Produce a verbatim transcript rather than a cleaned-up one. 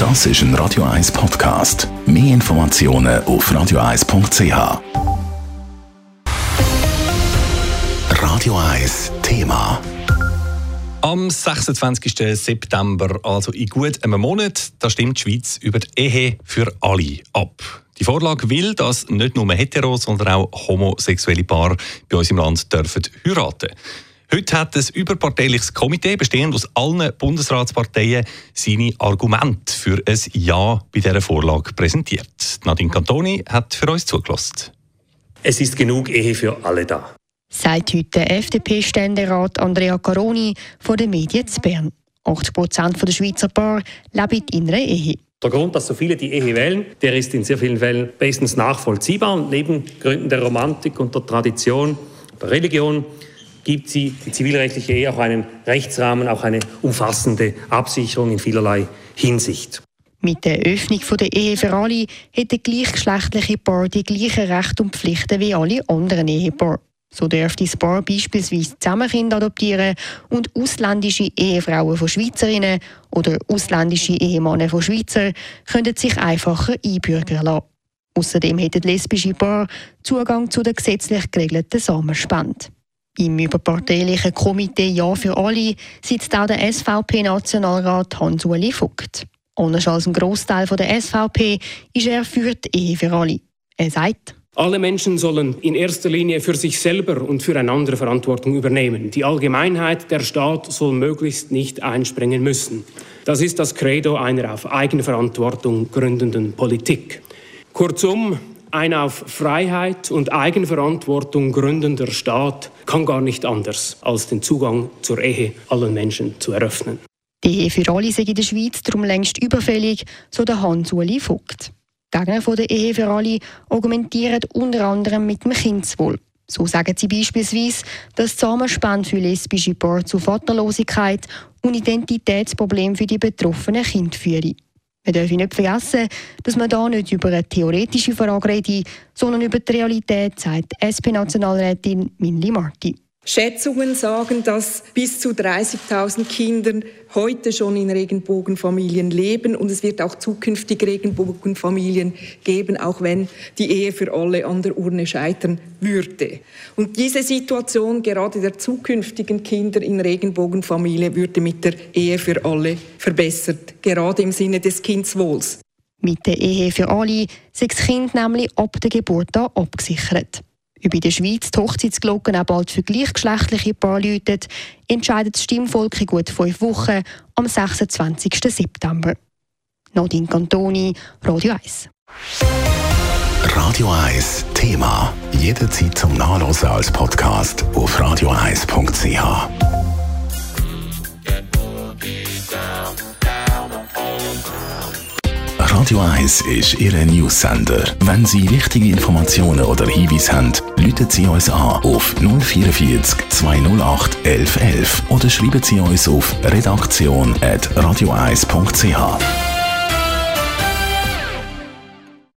Das ist ein Radio eins Podcast. Mehr Informationen auf radio eins punkt c h. Radio eins Thema. Am sechsundzwanzigsten September, also in gut einem Monat, da stimmt die Schweiz über die Ehe für alle ab. Die Vorlage will, dass nicht nur hetero, sondern auch homosexuelle Paare bei uns im Land dürfen heiraten. Heute hat ein überparteiliches Komitee, bestehend aus allen Bundesratsparteien, seine Argumente für ein Ja bei dieser Vorlage präsentiert. Nadine Cantoni hat für uns zugelassen. Es ist genug Ehe für alle da, sagt heute der F D P-Ständerat Andrea Caroni von den Medien zu Bern. achtzig Prozent der Schweizer Paare leben in einer Ehe. Der Grund, dass so viele die Ehe wählen, der ist in sehr vielen Fällen bestens nachvollziehbar. Und neben Gründen der Romantik und der Tradition, der Religion, gibt sie die zivilrechtliche Ehe auch einen Rechtsrahmen, auch eine umfassende Absicherung in vielerlei Hinsicht. Mit der Öffnung der Ehe für alle hätten gleichgeschlechtliche Paare die gleichen Rechte und Pflichten wie alle anderen Ehepaare. So dürfte das Paar beispielsweise zusammen Kinder adoptieren und ausländische Ehefrauen von Schweizerinnen oder ausländische Ehemänner von Schweizer können sich einfacher einbürgern lassen. Außerdem hätten lesbische Paare Zugang zu der gesetzlich geregelten Samenspende. Im überparteilichen Komitee Ja für alle sitzt auch der S V P-Nationalrat Hans-Uli Vogt. Anders als ein Grossteil der S V P ist er für die Ehe für alle. Er sagt: Alle Menschen sollen in erster Linie für sich selber und füreinander Verantwortung übernehmen. Die Allgemeinheit, der Staat soll möglichst nicht einspringen müssen. Das ist das Credo einer auf Eigenverantwortung gründenden Politik. Kurzum, ein auf Freiheit und Eigenverantwortung gründender Staat kann gar nicht anders, als den Zugang zur Ehe allen Menschen zu eröffnen. Die Ehe für alle sei in der Schweiz darum längst überfällig, so der Hans-Uli Vogt. Gegner von der Ehe für alle argumentieren unter anderem mit dem Kindeswohl. So sagen sie beispielsweise, dass die Samenspende für lesbische Paare zu Vaterlosigkeit und Identitätsproblemen für die betroffenen Kinder führe. Wir dürfen nicht vergessen, dass man da nicht über eine theoretische Frage rede, sondern über die Realität, sagt S P-Nationalrätin Minli Marti. Schätzungen sagen, dass bis zu dreißigtausend Kinder heute schon in Regenbogenfamilien leben und es wird auch zukünftig Regenbogenfamilien geben, auch wenn die Ehe für alle an der Urne scheitern würde. Und diese Situation gerade der zukünftigen Kinder in Regenbogenfamilie würde mit der Ehe für alle verbessert, gerade im Sinne des Kindeswohls. Mit der Ehe für alle sei das Kind nämlich ab der Geburt an abgesichert. Ob in der Schweiz die Hochzeitsglocken auch bald für gleichgeschlechtliche Paare läuten, entscheidet das Stimmvolk in gut fünf Wochen am sechsundzwanzigsten September. Nadine Cantoni, Radio eins. Radio eins Thema. Jederzeit zum Nachlesen als Podcast auf radio eins punkt c h. Radio eins ist Ihr News-Sender. Wenn Sie wichtige Informationen oder Hinweise haben, rufen Sie uns an auf null vierundvierzig zweihundertacht elf elf oder schreiben Sie uns auf redaktion at radio eins punkt c h.